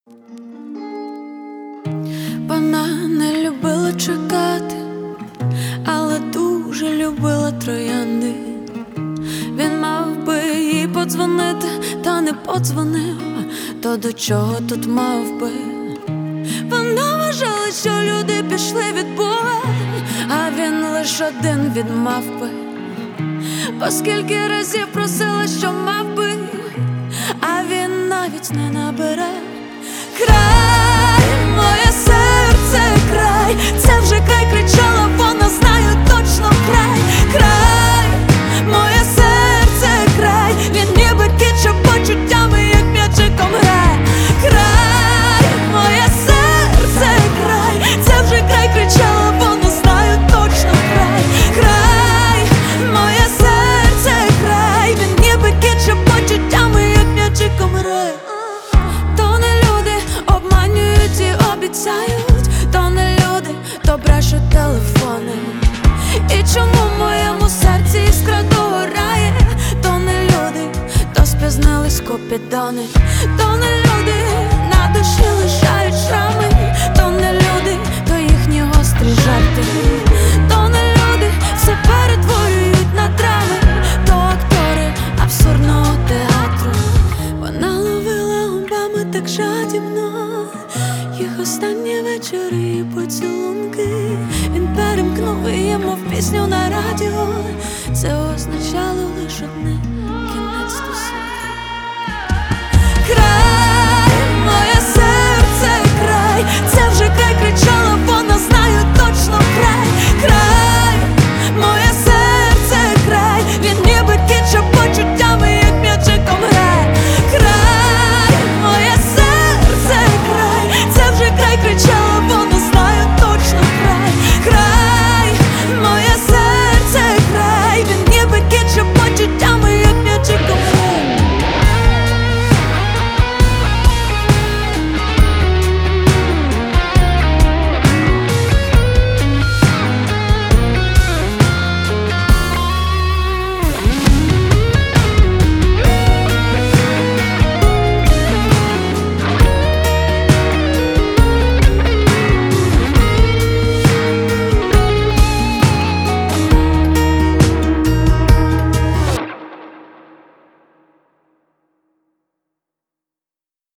Вона не любила чекати, але дуже любила троянди. Він мав би їй подзвонити, та не подзвонив. То до чого тут мав би? Вона вважала, що люди пішли від Бога, а він лиш один від мавпи. Бо скільки разів просила, що мав би, а він навіть не набере. Край, моє серце, край, це вже край, кричала вона, знаю точно край. Край, моє серце, край, він ніби кіт, що почуттями як м'ячиком грає. Край, моє серце, край, це вже край, кричала вона, знаю точно край. Край, моє серце, край, він ніби кіт, що почуттями як м'ячиком грає. То не люди обманюють і обіцяють, то не люди, то брешуть телефони. І чому в моєму серці іскра догорає? То не люди, то спізнились купідони. То не люди, на душі лишають шрами. То не люди, то їхні гострі жарти. То не люди, все перетворюють на драми. То актори абсурдного театру. Вона ловила губами так жадібно їх останні вечори і поцілунки. Він перемкнув її, мов пісню на радіо. Це означало лише одне: